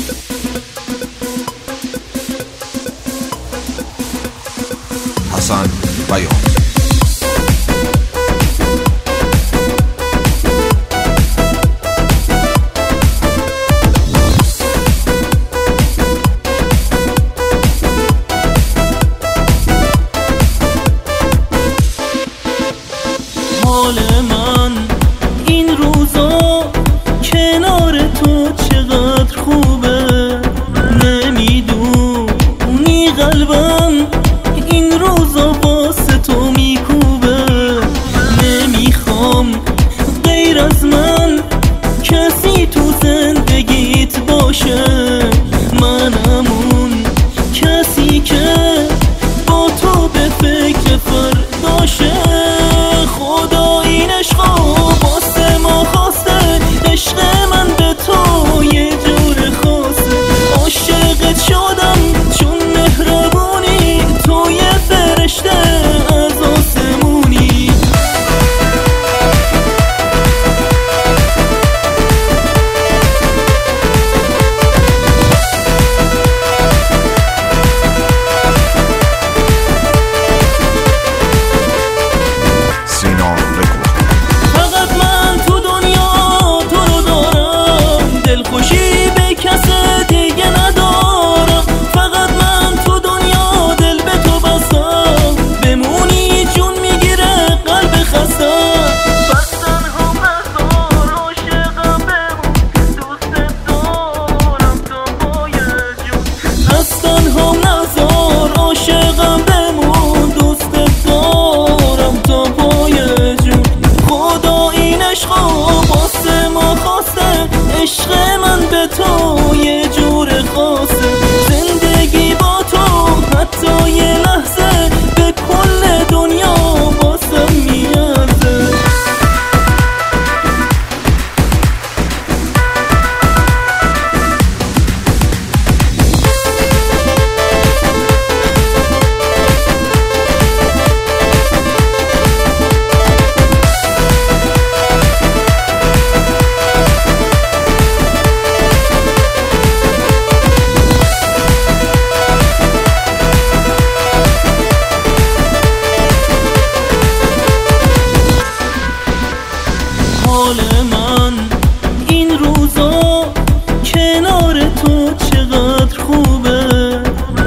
حسن بیان. حال من این روزا کنار تو چقدر خوبه، نمیدونی قلبم این روزا واسه تو میکوبه. نمیخوام غیر از من کسی تو زندگیت باشه، منم اون کسی که با تو به فکر فرداشه. خدا این عشقا واسه ما خواسته، عشق من به تو یه جور خاصه. عاشقت شدم چون مهربونی، تو یه فرشته از آسمونی. فقط من تو دنیا تو رو دارم، دلخوشی به کس دیگه ندارم. فقط من تو دنیا دل به تو بستم، بمونی جون میگیره قلب خستم. بستن هم نزار عاشقم بمون، دوست دارم تا پای جون. بستن هم نزار عاشقم بمون، دوست دارم تا پای جون. خدا این عشقا واسه ما خواسته، عشق من به تو یه جور خاصه. زندگی با تو حتی یه لحظه به کل دنیا واسه میارزه. حال من این روزا کنار تو چقدر خوبه،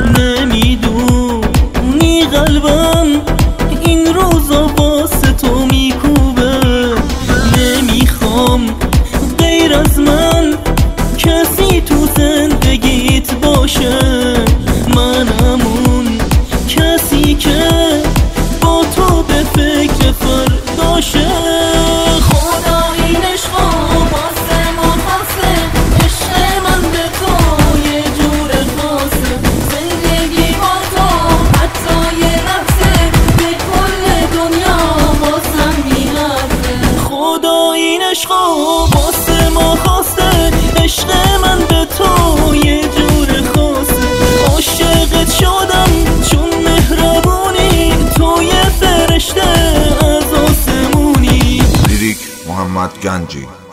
نمیدونی قلبم این روزا واسه تو میکوبه. نمیخوام غیر از من کسی تو زندگیت باشه، منم اون کسی که با تو به فکر فرداشه. عشقا واسه ما خواسته، عشق من به تو یه جور خاصه. عاشقت شدم چون مهربونی، تو یه فرشته از آسمونی. لیریک محمد گنجی.